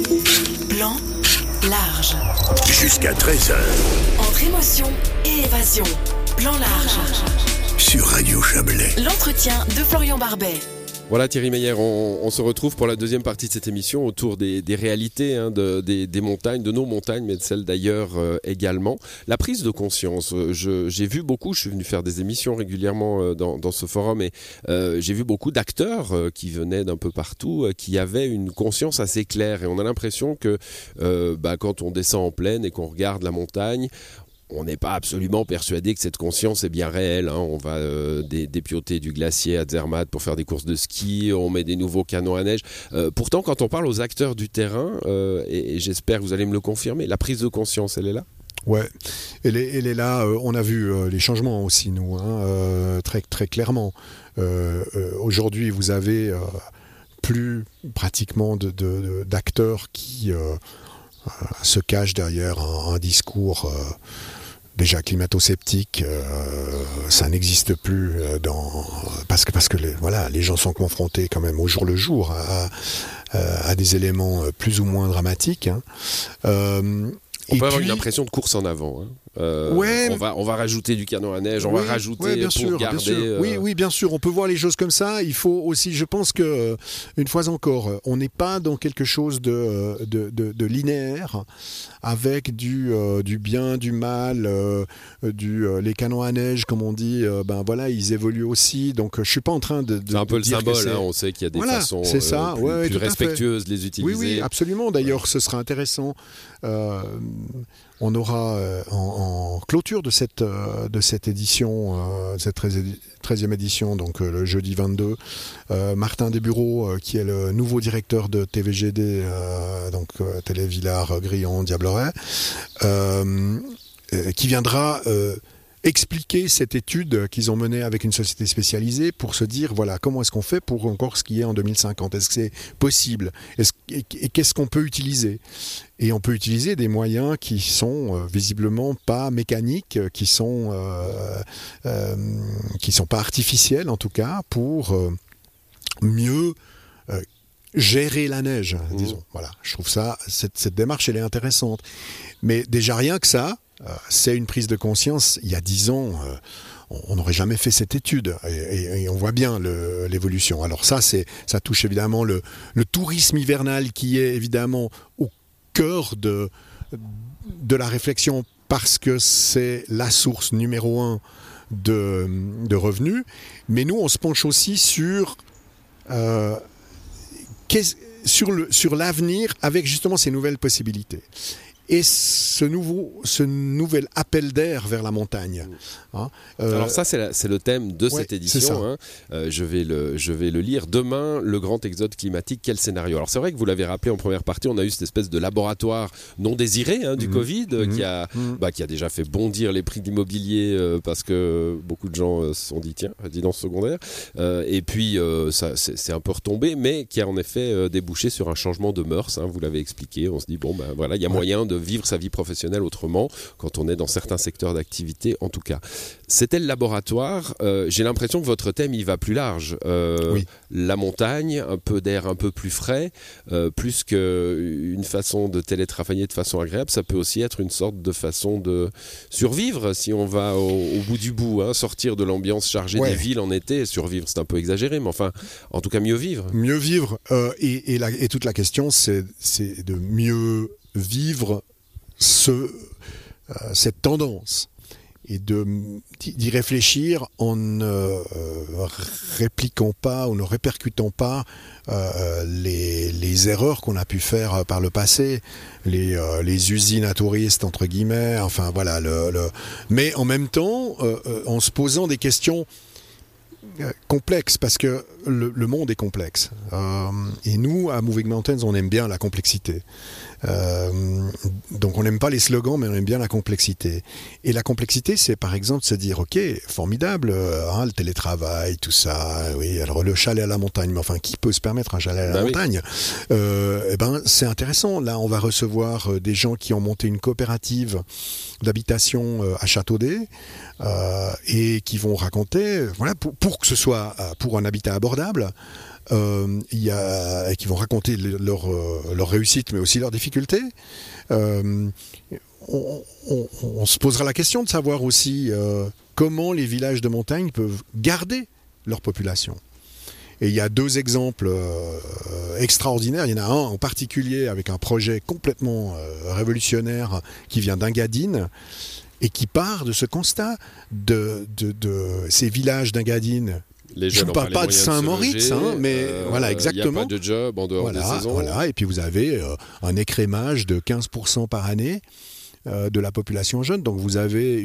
Plan large. Jusqu'à 13h. Entre émotion et évasion. Plan large. Sur Radio Chablais. L'entretien de Florian Barbet. Voilà Thierry Meyer, on se retrouve pour la deuxième partie de cette émission autour des réalités des montagnes, de nos montagnes, mais de celles d'ailleurs également. La prise de conscience, j'ai vu beaucoup, je suis venu faire des émissions régulièrement dans ce forum et j'ai vu beaucoup d'acteurs qui venaient d'un peu partout, qui avaient une conscience assez claire et on a l'impression que quand on descend en plaine et qu'on regarde la montagne, on n'est pas absolument persuadé que cette conscience est bien réelle. On va dépioter du glacier à Zermatt pour faire des courses de ski, on met des nouveaux canons à neige. Pourtant, quand on parle aux acteurs du terrain, et j'espère que vous allez me le confirmer, la prise de conscience, elle est là ? Ouais, elle est là. On a vu les changements aussi, nous, très, très clairement. Aujourd'hui, vous avez plus pratiquement d'acteurs qui se cachent derrière un discours... déjà climato-sceptique, ça n'existe plus parce que les gens sont confrontés quand même au jour le jour à des éléments plus ou moins dramatiques. On peut avoir une impression de course en avant. Ouais, on va rajouter du canon à neige, on va rajouter bien pour sûr, garder... bien sûr. Oui, bien sûr, on peut voir les choses comme ça. Il faut aussi, je pense que, une fois encore, on n'est pas dans quelque chose de linéaire, avec du bien, du mal, les canons à neige, comme on dit, ils évoluent aussi. Donc, je suis pas en train de c'est un peu le dire symbole, on sait qu'il y a des façons plus respectueuses de les utiliser. Oui, absolument. D'ailleurs, ce sera intéressant. On aura en clôture de cette édition, cette 13e édition, donc le jeudi 22, Martin Desbureaux, qui est le nouveau directeur de TVGD, Télé-Villars, Grillon, Diableret, qui viendra expliquer cette étude qu'ils ont menée avec une société spécialisée pour se dire, voilà, comment est-ce qu'on fait pour encore skier en 2050 ? Est-ce que c'est possible ? Et qu'est-ce qu'on peut utiliser ? Et on peut utiliser des moyens qui sont visiblement pas mécaniques, qui sont pas artificiels en tout cas, pour mieux gérer la neige, disons. Voilà, je trouve ça, cette démarche, elle est intéressante. Mais déjà rien que ça, c'est une prise de conscience. Il y a 10 ans, on n'aurait jamais fait cette étude et on voit bien l'évolution. Alors ça touche évidemment le tourisme hivernal qui est évidemment au cœur de la réflexion parce que c'est la source numéro 1 de revenus. Mais nous, on se penche aussi sur l'avenir avec justement ces nouvelles possibilités. Et ce nouvel appel d'air vers la montagne. Alors ça, c'est le thème de cette édition. Je vais le lire. Demain, le grand exode climatique, quel scénario ? Alors c'est vrai que vous l'avez rappelé en première partie, on a eu cette espèce de laboratoire non désiré du Covid qui a déjà fait bondir les prix d'immobilier parce que beaucoup de gens se sont dit, tiens, résidence secondaire. Et puis, ça, c'est un peu retombé, mais qui a en effet débouché sur un changement de mœurs. Vous l'avez expliqué. On se dit, il y a moyen de vivre sa vie professionnelle autrement quand on est dans certains secteurs d'activité en tout cas. C'était le laboratoire. J'ai l'impression que votre thème il va plus large. La montagne, un peu d'air un peu plus frais, plus qu'une façon de télétravailler de façon agréable, ça peut aussi être une sorte de façon de survivre si on va au bout du bout, sortir de l'ambiance chargée des villes en été. Survivre, c'est un peu exagéré, mais enfin, en tout cas mieux vivre. Mieux vivre et toute la question c'est de mieux vivre cette tendance et d'y réfléchir en ne répliquant pas ou ne répercutant pas les erreurs qu'on a pu faire par le passé, les usines à touristes entre guillemets, enfin voilà, mais en même temps en se posant des questions complexe parce que le monde est complexe et nous à Moving Mountains on aime bien la complexité, donc on n'aime pas les slogans mais on aime bien la complexité, et la complexité c'est par exemple se dire ok, formidable, le télétravail, tout ça, oui, alors le chalet à la montagne, mais enfin qui peut se permettre un chalet à la montagne, c'est intéressant. Là on va recevoir des gens qui ont monté une coopérative d'habitation à Châteaudet et qui vont raconter, voilà, pour que ce soit pour un habitat abordable, qui vont raconter leur réussite, mais aussi leurs difficultés. On se posera la question de savoir aussi comment les villages de montagne peuvent garder leur population. Et il y a 2 exemples extraordinaires. Il y en a un en particulier avec un projet complètement révolutionnaire qui vient d'Engadine et qui part de ce constat de ces villages d'Engadine. Je ne parle pas de Saint-Moritz, mais voilà, exactement. Il n'y a pas de job en dehors des saisons. Voilà, et puis vous avez un écrémage de 15% par année de la population jeune. Donc vous avez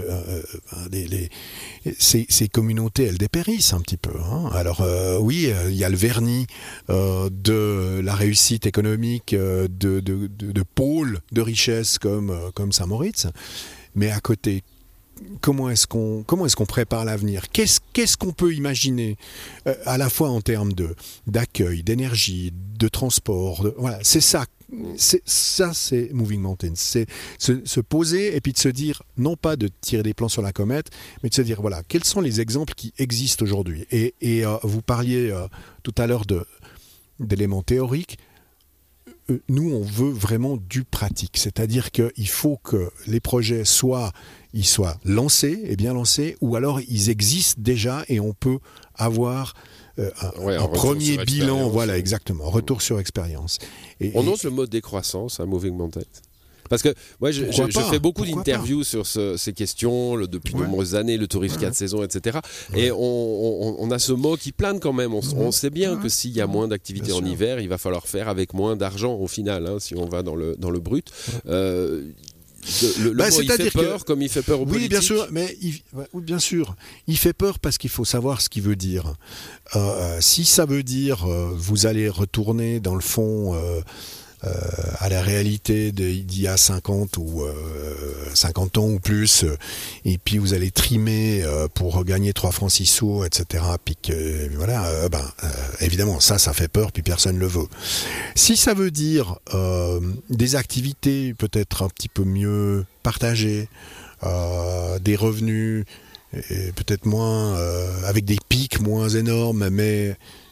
ces communautés, elles dépérissent un petit peu. Alors oui, il y a le vernis de la réussite économique de pôles de richesse comme Saint-Moritz, mais à côté, comment est-ce qu'on prépare l'avenir ? Qu'est-ce qu'on peut imaginer à la fois en termes d'accueil, d'énergie, de transport, voilà, c'est ça. C'est Moving Mountains, c'est se poser et puis de se dire, non pas de tirer des plans sur la comète, mais de se dire, voilà, quels sont les exemples qui existent aujourd'hui. Et vous parliez tout à l'heure d'éléments théoriques. Nous, on veut vraiment du pratique, c'est-à-dire qu'il faut que les projets soient lancés et bien lancés, ou alors ils existent déjà et on peut avoir un premier bilan, voilà, exactement, retour sur expérience. On ose le mot décroissance à Moving Mountains ? Parce que moi, je fais beaucoup d'interviews sur ces questions depuis de nombreuses années, le tourisme 4 saisons, etc. Et on a ce mot qui plane quand même. On sait bien que s'il y a moins d'activités en hiver, il va falloir faire avec moins d'argent au final, si on va dans le brut. Le mot, il fait peur comme il fait peur aux politiques. Oui, bien sûr, mais bien sûr, il fait peur parce qu'il faut savoir ce qu'il veut dire. Si ça veut dire vous allez retourner dans le fond à la réalité d'il y a 50 ans ou plus, et puis vous allez trimer pour gagner 3 francs 6 sous, etc. Puis voilà, évidemment, ça fait peur, puis personne ne le veut. Si ça veut dire des activités peut-être un petit peu mieux partagées, des revenus peut-être moins, avec des pics moins énormes, mais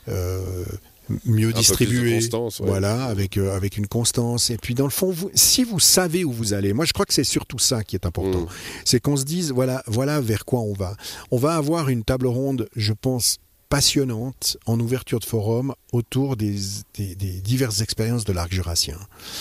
mieux distribué, voilà, avec une constance. Et puis dans le fond, si vous savez où vous allez, moi je crois que c'est surtout ça qui est important, c'est qu'on se dise voilà vers quoi on va. On va avoir une table ronde, je pense, passionnante en ouverture de forum autour des diverses expériences de l'arc jurassien.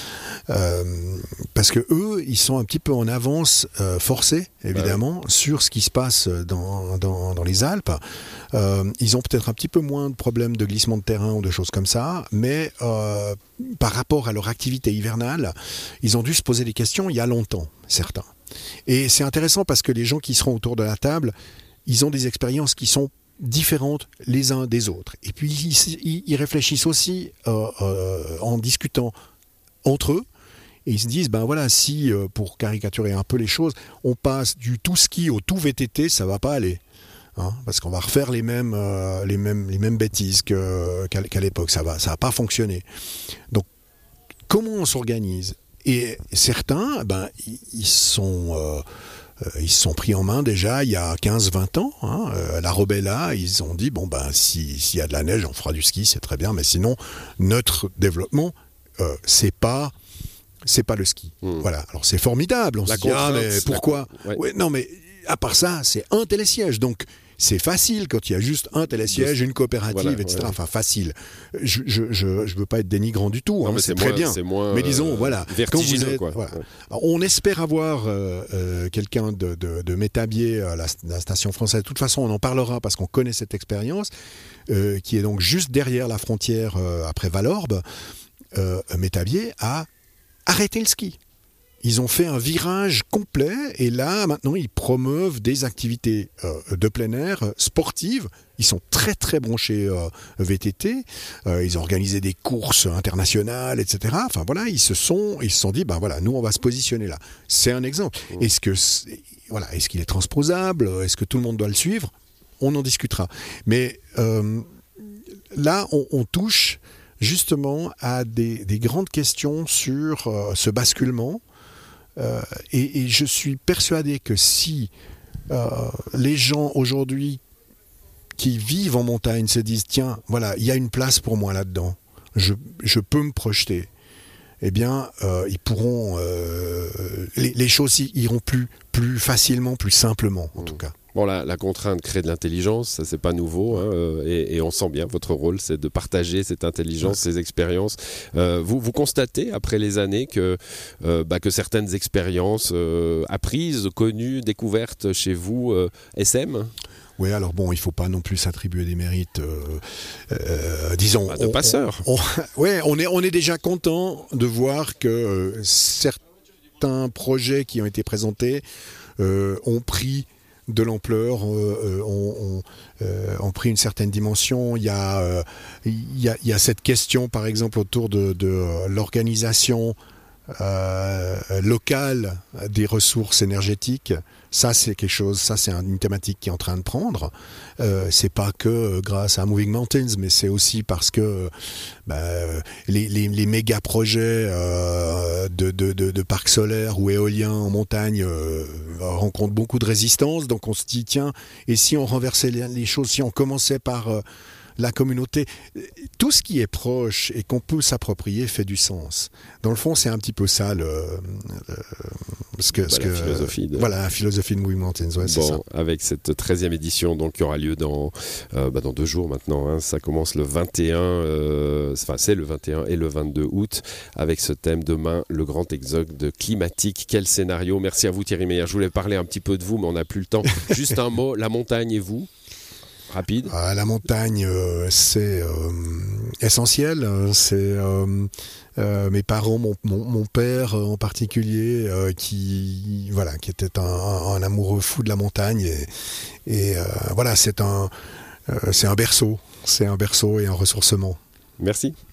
Parce que eux, ils sont un petit peu en avance forcée, évidemment, sur ce qui se passe dans les Alpes. Ils ont peut-être un petit peu moins de problèmes de glissement de terrain ou de choses comme ça, mais par rapport à leur activité hivernale, ils ont dû se poser des questions il y a longtemps, certains. Et c'est intéressant parce que les gens qui seront autour de la table, ils ont des expériences qui sont différentes les uns des autres. Et puis ils réfléchissent aussi en discutant entre eux. Et ils se disent, si, pour caricaturer un peu les choses, on passe du tout ski au tout VTT, ça va pas aller. Parce qu'on va refaire les mêmes bêtises qu'à l'époque. Ça va pas fonctionner. Donc, comment on s'organise ? Et certains, ils se sont pris en main déjà il y a 15-20 ans. La Robella, ils ont dit, s'il y a de la neige, on fera du ski, c'est très bien, mais sinon, notre développement, c'est pas le ski. Voilà. Alors c'est formidable. On se dit, mais pourquoi ? Non, mais à part ça, c'est un télésiège. Donc c'est facile quand il y a juste un télésiège, une coopérative, etc. Voilà. Enfin, facile. Je veux pas être dénigrant du tout. Non, mais c'est très bien. Mais disons, vertigineux, quand vous êtes, Alors, on espère avoir quelqu'un de Métabier à la station française. De toute façon, on en parlera parce qu'on connaît cette expérience, qui est donc juste derrière la frontière après Valorbe. Métabier a arrêté le ski. Ils ont fait un virage complet et là, maintenant, ils promeuvent des activités de plein air sportives. Ils sont très, très branchés VTT. Ils ont organisé des courses internationales, etc. Enfin, voilà, ils se sont dit, nous, on va se positionner là. C'est un exemple. Est-ce qu'il est transposable ? Est-ce que tout le monde doit le suivre ? On en discutera. Mais là, on touche justement à des grandes questions sur ce basculement. Et je suis persuadé que si les gens aujourd'hui qui vivent en montagne se disent tiens, voilà, il y a une place pour moi là-dedans, je peux me projeter, eh bien, ils pourront, les choses iront plus facilement, plus simplement, en tout cas. Bon, la contrainte crée de l'intelligence, ça c'est pas nouveau, hein, et on sent bien votre rôle, c'est de partager cette intelligence, ces expériences. Vous constatez après les années que certaines expériences apprises, connues, découvertes chez vous, SM. Oui, alors bon, il ne faut pas non plus s'attribuer des mérites, disons... de passeurs. On est déjà content de voir que certains projets qui ont été présentés ont pris de l'ampleur, ont pris une certaine dimension. Il y a cette question, par exemple, autour de l'organisation locale des ressources énergétiques. Ça, c'est quelque chose, c'est une thématique qui est en train de prendre. C'est pas que grâce à Moving Mountains, mais c'est aussi parce que les méga projets de parcs solaires ou éoliens en montagne rencontrent beaucoup de résistance. Donc on se dit tiens, et si on renversait les choses, si on commençait par la communauté, tout ce qui est proche et qu'on peut s'approprier fait du sens. Dans le fond, c'est un petit peu ça la philosophie la philosophie de Moving Mountains. Ouais, c'est ça. Avec cette 13e édition donc, qui aura lieu dans 2 jours maintenant, hein, ça commence le 21, c'est le 21 et le 22 août, avec ce thème demain, le grand exode climatique. Quel scénario! Merci à vous Thierry Meyer. Je voulais parler un petit peu de vous, mais on n'a plus le temps. Juste un mot, la montagne et vous? Rapide. La montagne, c'est essentiel. C'est mes parents, mon père en particulier, qui était un amoureux fou de la montagne. Et voilà, c'est un berceau. C'est un berceau et un ressourcement. Merci.